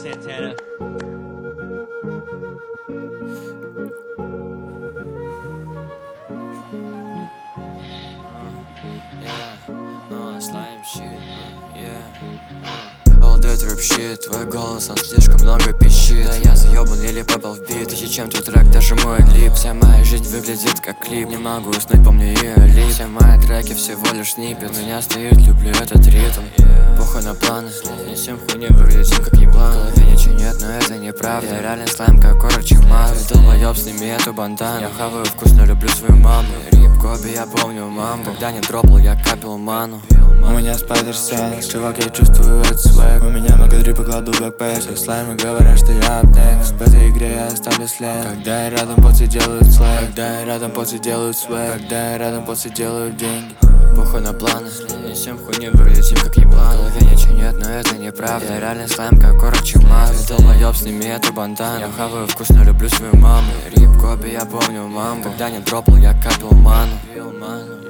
Santana. Slime shit, all that rap shit, твой голос, он слишком много пищит. Да я заебан или попал в бит, тысячи чем твой трек, даже мой клип. Вся моя жизнь выглядит как клип, не могу уснуть, помню ее лип. Все мои треки всего лишь снипет, меня стоит, люблю этот ритм. Похуй на планы, несем хуйню, выглядим как еблан. В голове ничего нет, но это неправда. Я реально слайм, как корочек мазы. Долбоёб, сними эту бандану. Я хаваю вкусно, люблю свою маму. Рип Коби, я помню маму. Когда не дропал, я капил ману. У меня спайдер-сенс, чувак, я чувствую этот свэг. У меня много дрипа, кладу бэкпэк. Все слаймы говорят, что я апнекс. В этой игре я оставлю след. Когда я рядом, поцы делают слэк. Когда я рядом, поцы делают свэг. Когда я рядом, поцы делают деньги. Похуй на планы, несем хуйню, выглядим как еблан. В голове ничего нет, но это неправда. Я реально слайм, как корочек мазы. Долбоёб, сними эту бандану. Я хаваю вкусно, люблю свою маму. Рип Коби, я помню маму. Когда не дропал, я капил ману.